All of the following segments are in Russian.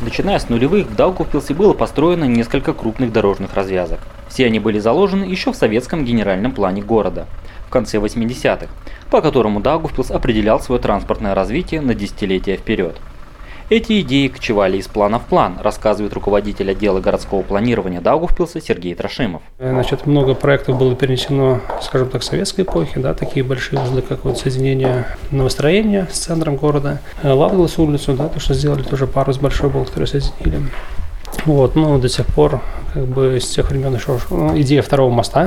Начиная с нулевых, в Даугавпилсе было построено несколько крупных дорожных развязок. Все они были заложены еще в советском генеральном плане города в конце 80-х, по которому Даугавпилс определял свое транспортное развитие на десятилетия вперед. Эти идеи кочевали из плана в план, рассказывает руководитель отдела городского планирования Даугавпилса Сергей Трошимов. Значит, много проектов было перенесено, скажем так, советской эпохи, да, такие большие узлы, как вот соединение новостроения с центром города, Латгалас улицу, да, то, что сделали, тоже парус большой был, который соединили. Вот, ну, до сих пор, как бы, с тех времен еще идея второго моста.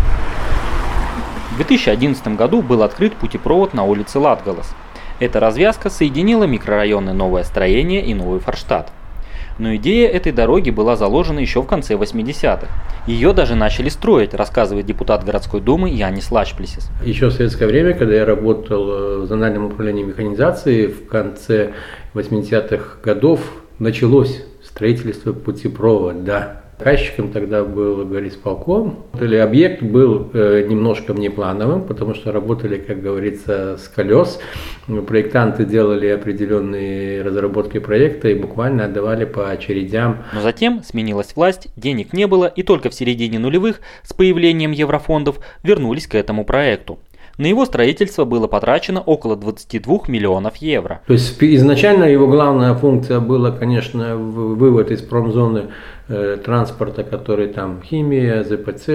В 2011 году был открыт путепровод на улице Латгалас. Эта развязка соединила микрорайоны Новое Строение и Новый Форштадт. Но идея этой дороги была заложена еще в конце 80-х. Ее даже начали строить, рассказывает депутат городской думы Янис Лачплисис. Еще в советское время, когда я работал в зональном управлении механизации, в конце 80-х годов началось строительство путепровода. Заказчиком тогда был горисполком. Объект был немножко внеплановым, потому что работали, как говорится, с колес. Проектанты делали определенные разработки проекта и буквально отдавали по очередям. Но затем сменилась власть, денег не было, и только в середине нулевых с появлением еврофондов вернулись к этому проекту. На его строительство было потрачено около 22 миллионов евро. То есть изначально его главная функция была, конечно, вывод из промзоны транспорта, который там химия,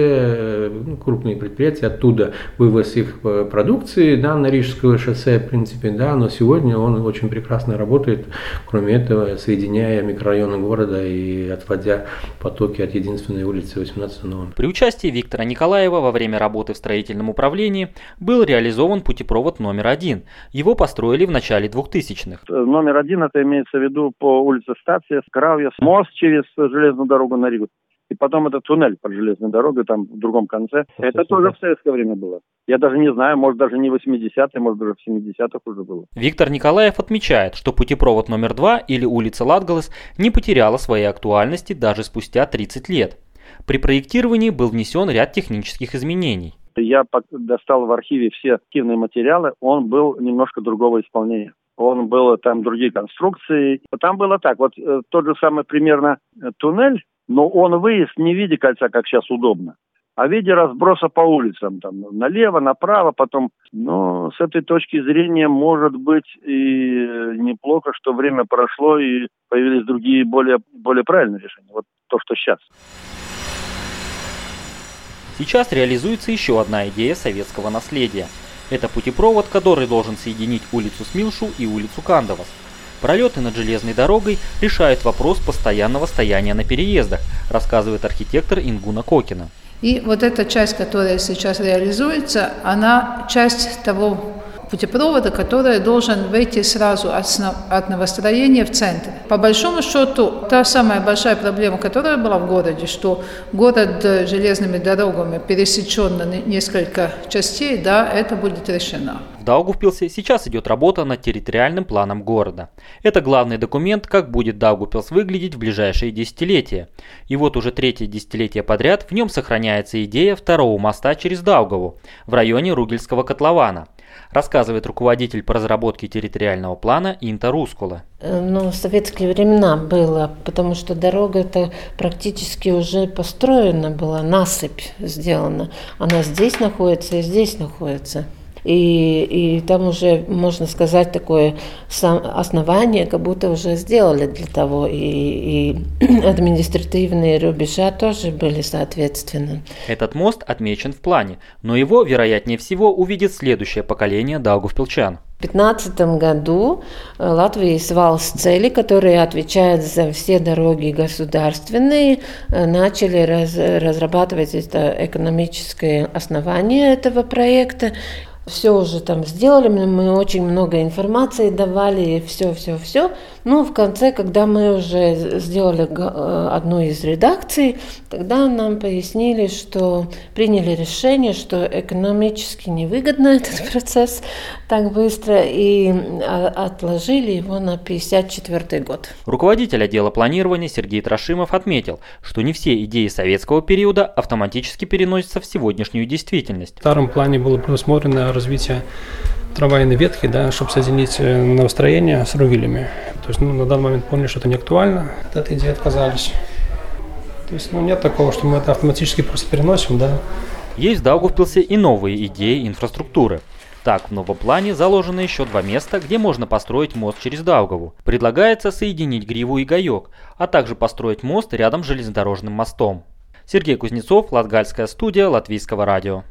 ЗПЦ, крупные предприятия, оттуда вывоз их продукции, да, на Рижское шоссе, в принципе, да, но сегодня он очень прекрасно работает, кроме этого, соединяя микрорайоны города и отводя потоки от единственной улицы 18 номера. При участии Виктора Николаева во время работы в строительном управлении был реализован путепровод номер 1. Его построили в начале 2000-х. Номер 1, это имеется в виду по улице Стация, Кравья, мост через железную дорогу на Ригу. И потом это туннель под железной дорогой, там в другом конце. Это тоже в советское время было. Я даже не знаю, может даже не 80-е, может даже в 70-х уже было. Виктор Николаев отмечает, что путепровод номер 2 или улица Латгалас не потеряла своей актуальности даже спустя 30 лет. При проектировании был внесен ряд технических изменений. Я достал в архиве все архивные материалы, он был немножко другого исполнения. Он был, там другие конструкции. Там было так, вот тот же самый примерно туннель, но он выезд не в виде кольца, как сейчас удобно, а в виде разброса по улицам, там налево, направо, потом. Но с этой точки зрения, может быть, и неплохо, что время прошло и появились другие, более правильные решения. Вот то, что сейчас. Сейчас реализуется еще одна идея советского наследия. Это путепровод, который должен соединить улицу Смилшу и улицу Кандавас. Пролеты над железной дорогой решают вопрос постоянного стояния на переездах, рассказывает архитектор Ингуна Кокина. И вот эта часть, которая сейчас реализуется, она часть того путепровода, который должен выйти сразу от новостроения в центр. По большому счету, та самая большая проблема, которая была в городе, что город железными дорогами пересечен на несколько частей, да, это будет решено. В Даугавпилсе сейчас идет работа над территориальным планом города. Это главный документ, как будет Даугавпилс выглядеть в ближайшие десятилетия. И вот уже третье десятилетие подряд в нем сохраняется идея второго моста через Даугаву в районе Ругельского котлована, рассказывает руководитель по разработке территориального плана Инта Рускула. В советские времена было, потому что дорога-то практически уже построена была, насыпь сделана. Она здесь находится и здесь находится. И там уже, можно сказать, такое основание, как будто уже сделали для того. И административные рубежа тоже были соответственно. Этот мост отмечен в плане, но его, вероятнее всего, увидит следующее поколение даугавпилчан. В 2015 году Латвия с Валстцели, которые отвечают за все дороги государственные, начали разрабатывать это экономическое основание этого проекта. Все уже там сделали, мы очень много информации давали, все. Но в конце, когда мы уже сделали одну из редакций, тогда нам пояснили, что приняли решение, что экономически невыгодно этот процесс так быстро, и отложили его на 1954 год. Руководитель отдела планирования Сергей Трошимов отметил, что не все идеи советского периода автоматически переносятся в сегодняшнюю действительность. В старом плане было предусмотрено развития трамвайной ветки, да, чтобы соединить Новостроение с Рувилями. То есть на данный момент помню, что это не актуально. От этой идеи отказались. То есть нет такого, что мы это автоматически просто переносим, да. Есть в Даугавпилсе и новые идеи инфраструктуры. Так, в новом плане заложено еще 2 места, где можно построить мост через Даугаву. Предлагается соединить Гриву и Гаек, а также построить мост рядом с железнодорожным мостом. Сергей Кузнецов, Латгальская студия Латвийского радио.